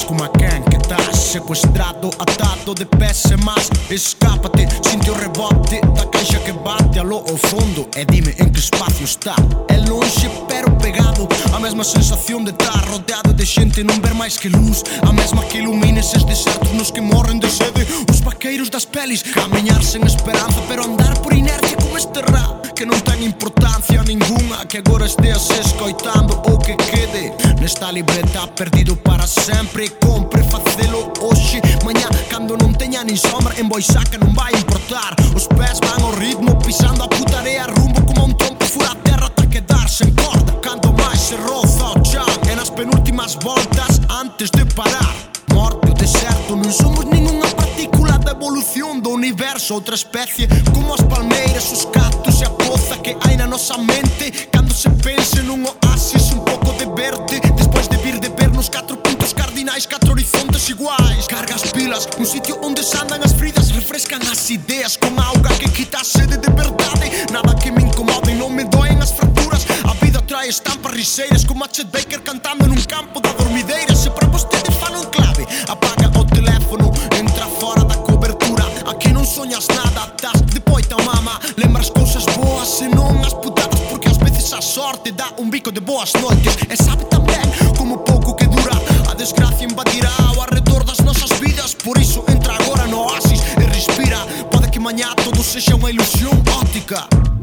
como a quen que estás secuestrado, atado de pés e más. Escápate, sinte o rebote da caixa que bate aló ao fondo e dime en que espacio está. É longe pero pegado, a mesma sensación de estar rodeado de xente e non ver máis que luz, a mesma que ilumina eses desertos nos que morren de sede. Os vaqueiros das pelis, camiñar sen esperanza pero andar por inercia como este rap que non ten importancia ninguna, que agora esteas escoitando o que quede nesta libreta perdido para sempre. Compre facelo hoxe, mañá cando non teña nin sombra en Boisaca non vai importar. Os pés van ao ritmo pisando a putarea rumbo como un trompo fura a terra ata quedarse en corda. Canto máis se roza o chan e nas penúltimas voltas antes de parar. Morte o deserto, non somos ningunha partícula da evolución do universo, outra especie como as palmeiras, os cactos e a poza que hai na nosa mente cando se pense nun oasis, un pouco de verde despois de vir de ver nos 4 puntos cardinais, 4 horizontes iguais. Carga as pilas, un sitio onde se andan as fridas, refrescan as ideas con auga que quita a sede de verdade. Nada que me incomode e non me doen as fracturas. A vida trae estampas riseiras como a Chet Baker cantando nun campo da dormideira. Se para vostede falo en clave, apaga o teléfono, entra fora da cobertura. Aquí non soñas nada, das de poita mama. Lembras cousas boas e non as putadas, porque ás veces a sorte dá un bico de boas noites. E sabe tamén como pouco que dura a desgracia invadirá ao arredor das nosas vidas. Por iso entra agora no oasis e respira. Pode que mañá todo sexa unha ilusión óptica.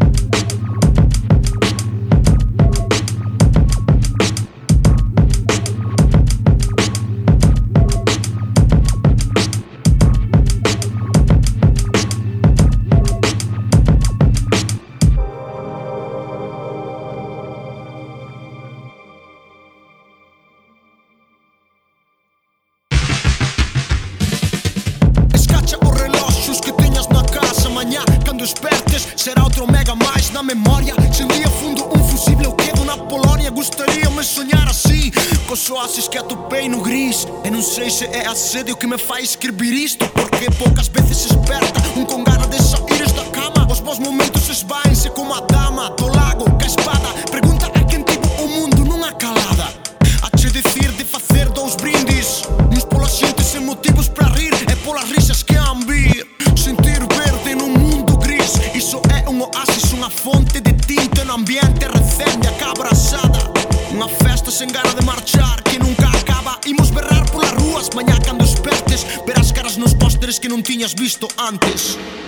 Despertes, será outro mega máis na memoria. Se un día fundo un fusible eu quedo na Polonia, gustaríame soñar así, cos oasis que atopei no gris. E non sei se é a sede o que me fai escribir isto, porque poucas veces se esperta un con gana de saíres da cama. Os bons momentos esvaense como a dama do lago ca espada. Pregunta a quen tivo o mundo nunha calada. A che decir de facer 2 brindis, uns pola xente sen motivos para rir e polas risas que han vir. Sentir verde nun mundo gris, iso é un oasis, unha fonte de tinta no ambiente recén de acabrasada. Unha festa sen gana de marchar que nunca acaba. Imos berrar polas rúas mañá cando espertes, verás caras nos pósteres que non tiñas visto antes.